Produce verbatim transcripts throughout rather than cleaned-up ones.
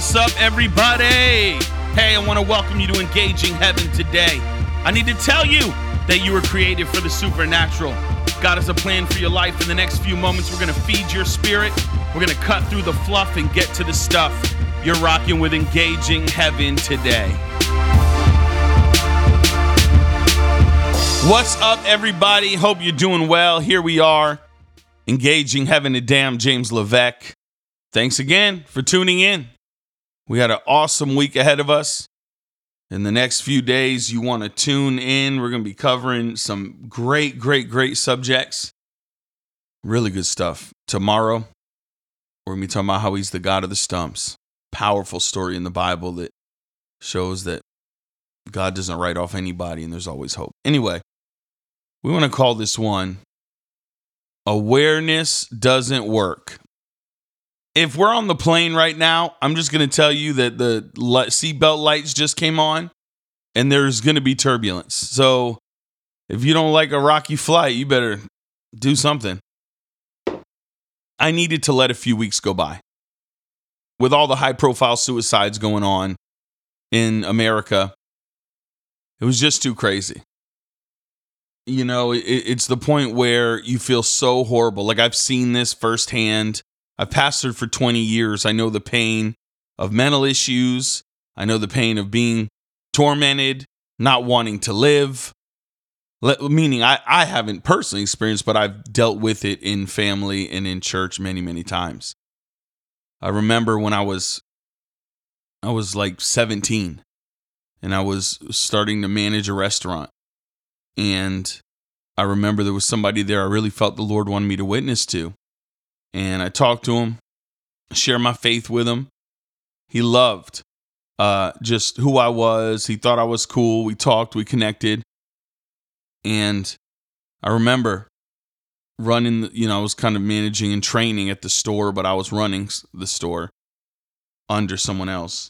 What's up, everybody? Hey, I want to welcome you to Engaging Heaven today. I need to tell you that you were created for the supernatural. God has a plan for your life. In the next few moments, we're going to feed your spirit. We're going to cut through the fluff and get to the stuff. You're rocking with Engaging Heaven today. What's up, everybody? Hope you're doing well. Here we are, Engaging Heaven today. I'm James Levesque. Thanks again for tuning in. We had an awesome week ahead of us. In the next few days, you want to tune in. We're going to be covering some great, great, great subjects. Really good stuff. Tomorrow, we're going to be talking about how he's the God of the stumps. Powerful story in the Bible that shows that God doesn't write off anybody and there's always hope. Anyway, we want to call this one, Awareness Doesn't Work. If we're on the plane right now, I'm just going to tell you that the seatbelt lights just came on and there's going to be turbulence. So if you don't like a rocky flight, you better do something. I needed to let a few weeks go by. With all the high-profile suicides going on in America, it was just too crazy. You know, it, it's the point where you feel so horrible. Like, I've seen this firsthand. I've pastored for twenty years. I know the pain of mental issues. I know the pain of being tormented, not wanting to live. Le- meaning I, I haven't personally experienced, but I've dealt with it in family and in church many, many times. I remember when I was, I was like seventeen and I was starting to manage a restaurant. And I remember there was somebody there I really felt the Lord wanted me to witness to. And I talked to him, shared my faith with him. He loved uh, just who I was. He thought I was cool. We talked, we connected. And I remember running, you know, I was kind of managing and training at the store, but I was running the store under someone else.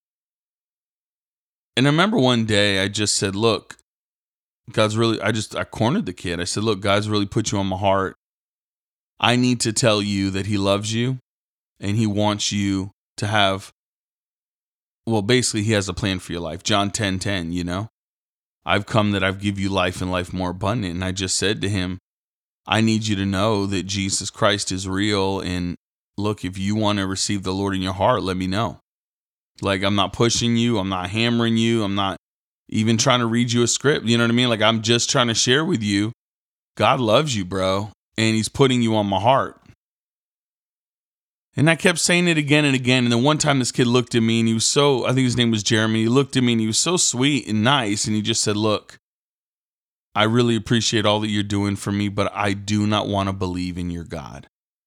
And I remember one day I just said, look, God's really, I just, I cornered the kid. I said, look, God's really put you on my heart. I need to tell you that he loves you and he wants you to have, well, basically he has a plan for your life. John ten ten, you know, I've come that I've give you life and life more abundant. And I just said to him, I need you to know that Jesus Christ is real. And look, if you want to receive the Lord in your heart, let me know. Like, I'm not pushing you. I'm not hammering you. I'm not even trying to read you a script. You know what I mean? Like, I'm just trying to share with you. God loves you, bro. And he's putting you on my heart. And I kept saying it again and again. And then one time this kid looked at me and he was so, I think his name was Jeremy. He looked at me and he was so sweet and nice. And he just said, look, I really appreciate all that you're doing for me, but I do not want to believe in your God.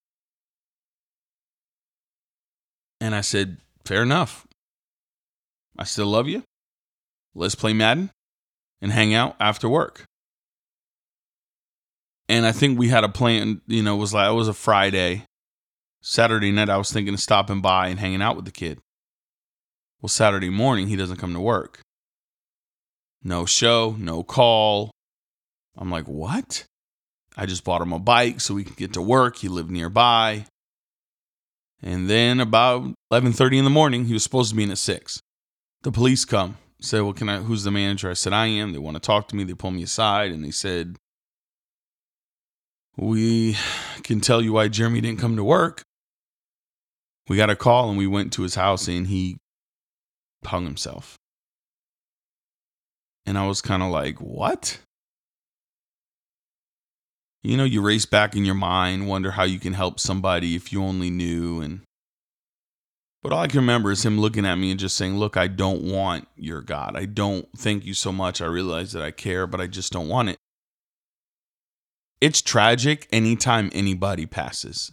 And I said, fair enough. I still love you. Let's play Madden and hang out after work. And I think we had a plan, you know, it was like, it was a Friday. Saturday night, I was thinking of stopping by and hanging out with the kid. Well, Saturday morning, he doesn't come to work. No show, no call. I'm like, what? I just bought him a bike so we could get to work. He lived nearby. And then about eleven thirty in the morning, he was supposed to be in at six. The police come, say, well, can I, who's the manager? I said, I am. They want to talk to me. They pull me aside and they said, we can tell you why Jeremy didn't come to work. We got a call and we went to his house and he hung himself. And I was kind of like, what? You know, you race back in your mind, wonder how you can help somebody if you only knew. And but all I can remember is him looking at me and just saying, look, I don't want your God. I don't thank you so much. I realize that I care, but I just don't want it. It's tragic anytime anybody passes,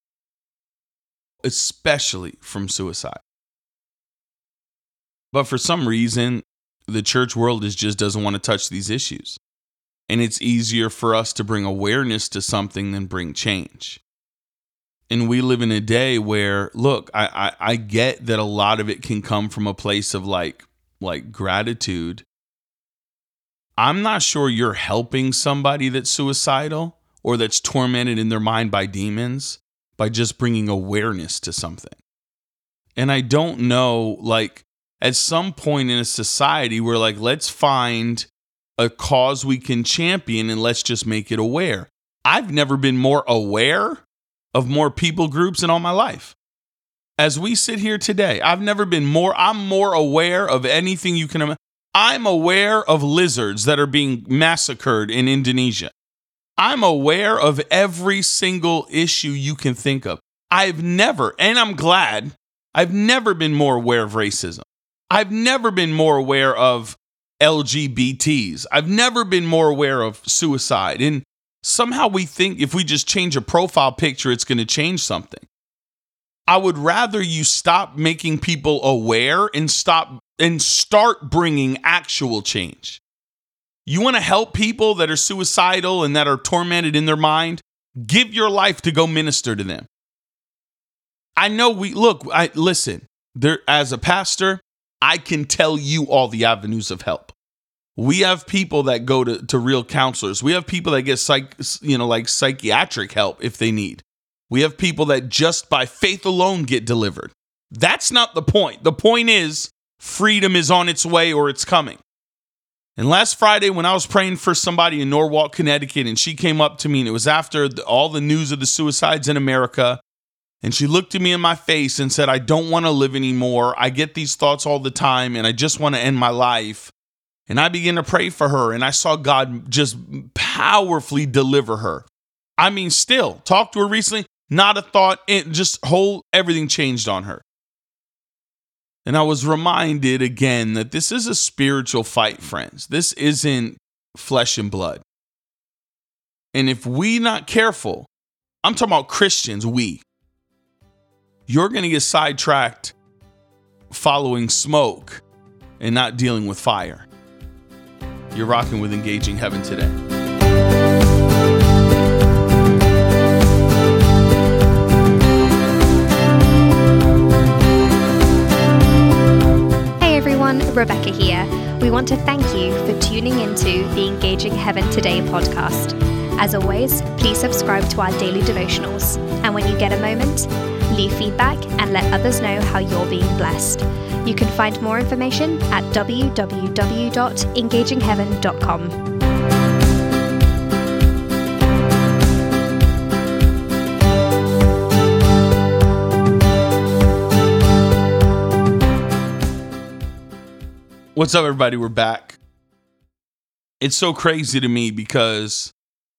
especially from suicide. But for some reason, the church world is just doesn't want to touch these issues. And it's easier for us to bring awareness to something than bring change. And we live in a day where, look, I, I, I get that a lot of it can come from a place of like, like gratitude. I'm not sure you're helping somebody that's suicidal or that's tormented in their mind by demons by just bringing awareness to something. And I don't know, like, at some point in a society, we're like, let's find a cause we can champion and let's just make it aware. I've never been more aware of more people groups in all my life. As we sit here today, I've never been more, I'm more aware of anything you can imagine. I'm aware of lizards that are being massacred in Indonesia. I'm aware of every single issue you can think of. I've never, and I'm glad, I've never been more aware of racism. I've never been more aware of L G B Ts. I've never been more aware of suicide. And somehow we think if we just change a profile picture, it's going to change something. I would rather you stop making people aware and stop and start bringing actual change. You want to help people that are suicidal and that are tormented in their mind? Give your life to go minister to them. I know we look, I listen, there as a pastor, I can tell you all the avenues of help. We have people that go to, to real counselors. We have people that get psych, you know, like psychiatric help if they need. We have people that just by faith alone get delivered. That's not the point. The point is freedom is on its way or it's coming. And last Friday when I was praying for somebody in Norwalk, Connecticut, and she came up to me and it was after the, all the news of the suicides in America. And she looked at me in my face and said, I don't want to live anymore. I get these thoughts all the time and I just want to end my life. And I began to pray for her and I saw God just powerfully deliver her. I mean, still, talked to her recently, not a thought, it just whole, everything changed on her. And I was reminded again that this is a spiritual fight, friends. This isn't flesh and blood. And if we not careful, I'm talking about Christians, we, you're going to get sidetracked following smoke and not dealing with fire. You're rocking with Engaging Heaven today. Hey everyone, Rebecca here. We want to thank you for tuning into the Engaging Heaven Today podcast. As always, please subscribe to our daily devotionals. And when you get a moment, leave feedback and let others know how you're being blessed. You can find more information at w w w dot engaging heaven dot com. What's up, everybody? We're back. It's so crazy to me because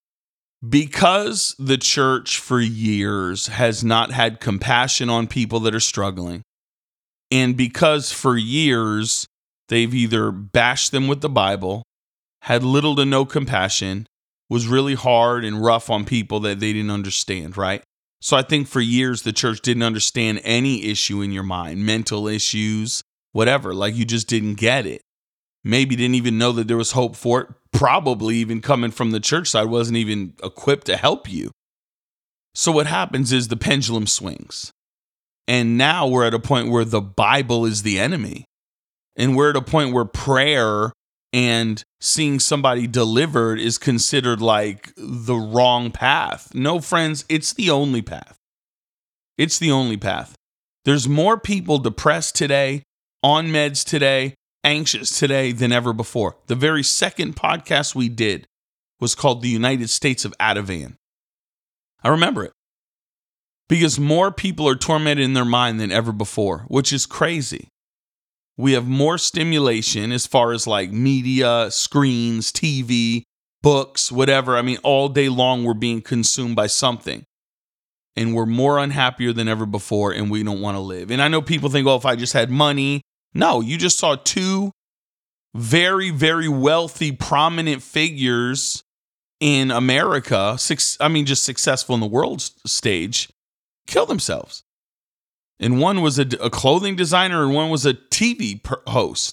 Because the church for years has not had compassion on people that are struggling, and because for years they've either bashed them with the Bible, had little to no compassion, was really hard and rough on people that they didn't understand, right? So I think for years the church didn't understand any issue in your mind, mental issues, whatever, like you just didn't get it. Maybe didn't even know that there was hope for it. Probably even coming from the church side wasn't even equipped to help you. So what happens is the pendulum swings. And now we're at a point where the Bible is the enemy. And we're at a point where prayer and seeing somebody delivered is considered like the wrong path. No, friends, it's the only path. It's the only path. There's more people depressed today, on meds today, anxious today than ever before. The very second podcast we did was called The United States of Ativan. I remember it because more people are tormented in their mind than ever before, which is crazy. We have more stimulation as far as like media, screens, T V, books, whatever. I mean, all day long we're being consumed by something. And we're more unhappier than ever before, and we don't want to live. And I know people think, oh, if I just had money. No, you just saw two very, very wealthy, prominent figures in America, six, I mean, just successful in the world stage, kill themselves. And one was a, a clothing designer and one was a T V per- host.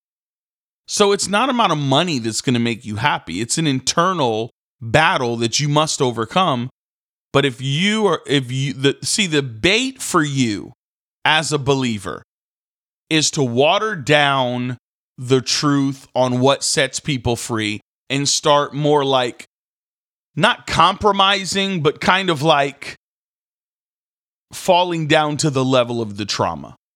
So it's not amount of money that's going to make you happy. It's an internal battle that you must overcome. But if you are, if you, the, see, the bait for you as a believer is to water down the truth on what sets people free and start more like, not compromising, but kind of like falling down to the level of the trauma.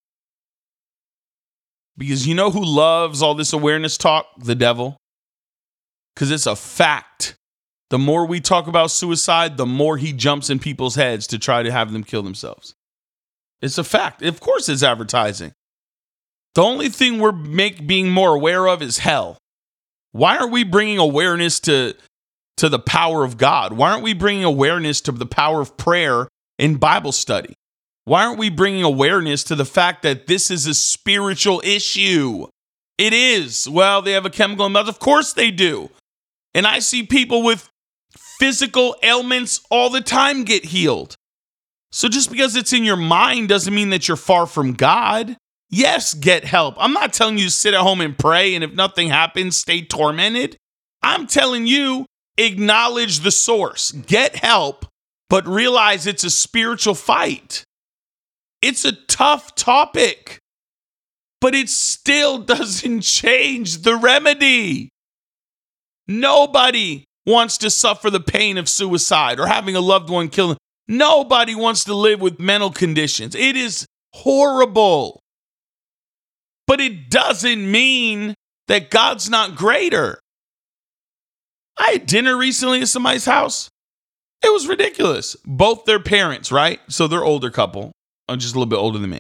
Because you know who loves all this awareness talk? The devil. Because it's a fact. The more we talk about suicide, the more he jumps in people's heads to try to have them kill themselves. It's a fact. Of course it's advertising. The only thing we're make, being more aware of is hell. Why aren't we bringing awareness to, to the power of God? Why aren't we bringing awareness to the power of prayer in Bible study? Why aren't we bringing awareness to the fact that this is a spiritual issue? It is. Well, they have a chemical imbalance. Of course they do. And I see people with physical ailments all the time get healed. So just because it's in your mind doesn't mean that you're far from God. Yes, get help. I'm not telling you to sit at home and pray, and if nothing happens, stay tormented. I'm telling you, acknowledge the source. Get help, but realize it's a spiritual fight. It's a tough topic, but it still doesn't change the remedy. Nobody wants to suffer the pain of suicide or having a loved one killed. Nobody wants to live with mental conditions. It is horrible. But it doesn't mean that God's not greater. I had dinner recently at somebody's house. It was ridiculous. Both their parents, right? So they're older couple. I'm just a little bit older than me.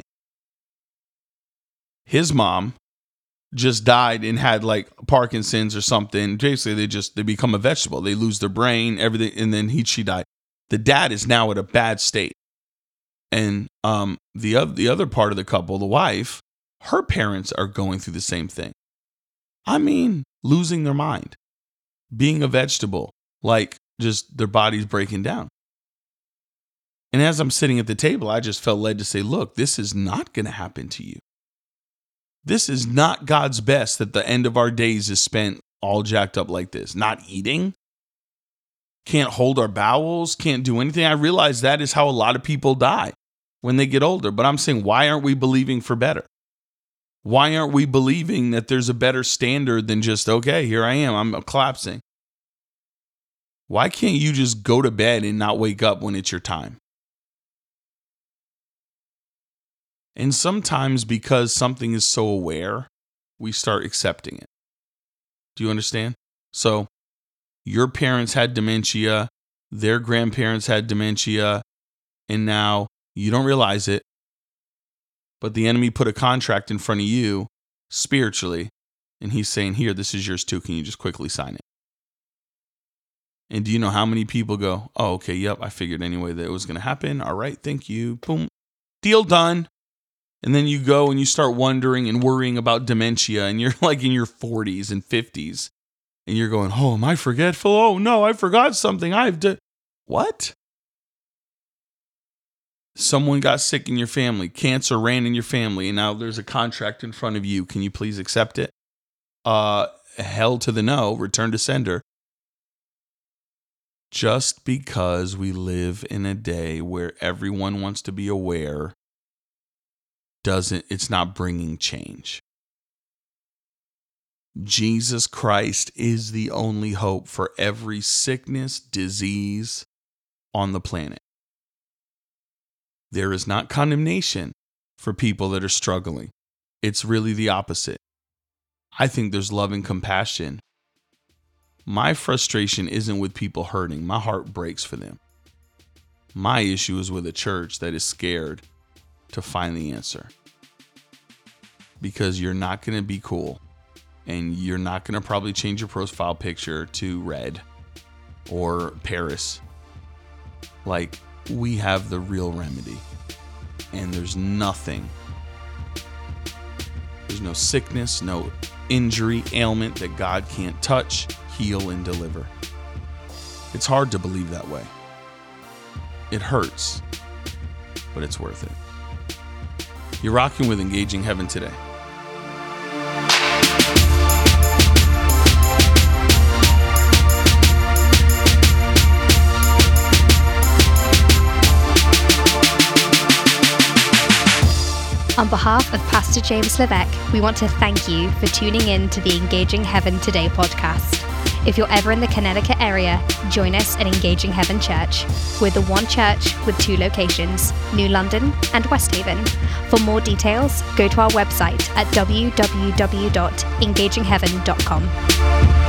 His mom just died and had like Parkinson's or something. Basically, they just, they become a vegetable. They lose their brain, everything, and then he, she died. The dad is now at a bad state. And um, the, other, the other part of the couple, the wife, her parents are going through the same thing. I mean, losing their mind, being a vegetable, like just their bodies breaking down. And as I'm sitting at the table, I just felt led to say, look, this is not going to happen to you. This is not God's best that the end of our days is spent all jacked up like this, not eating, can't hold our bowels, can't do anything. I realize that is how a lot of people die when they get older. But I'm saying, why aren't we believing for better? Why aren't we believing that there's a better standard than just, okay, here I am, I'm collapsing? Why can't you just go to bed and not wake up when it's your time? And sometimes because something is so aware, we start accepting it. Do you understand? So your parents had dementia, their grandparents had dementia, and now you don't realize it, but the enemy put a contract in front of you spiritually, and he's saying, here, this is yours too. Can you just quickly sign it? And do you know how many people go, oh, okay, yep, I figured anyway that it was going to happen. All right, thank you. Boom. Deal done. And then you go and you start wondering and worrying about dementia, and you're like in your forties and fifties, and you're going, oh, am I forgetful? Oh, no, I forgot something. I've done. What? Someone got sick in your family. Cancer ran in your family, and now there's a contract in front of you. Can you please accept it? Uh, hell to the no. Return to sender. Just because we live in a day where everyone wants to be aware doesn't, it's not bringing change. Jesus Christ is the only hope for every sickness, disease on the planet. There is not condemnation for people that are struggling. It's really the opposite. I think there's love and compassion. My frustration isn't with people hurting. My heart breaks for them. My issue is with a church that is scared to find the answer. Because you're not going to be cool. And you're not going to probably change your profile picture to red or Paris. Like, we have the real remedy. And there's nothing. There's no sickness, no injury, ailment that God can't touch, heal, and deliver. It's hard to believe that way. It hurts, but it's worth it. You're rocking with Engaging Heaven today. On behalf of Pastor James Levesque, we want to thank you for tuning in to the Engaging Heaven Today podcast. If you're ever in the Connecticut area, join us at Engaging Heaven Church. We're the one church with two locations, New London and West Haven. For more details, go to our website at w w w dot engaging heaven dot com.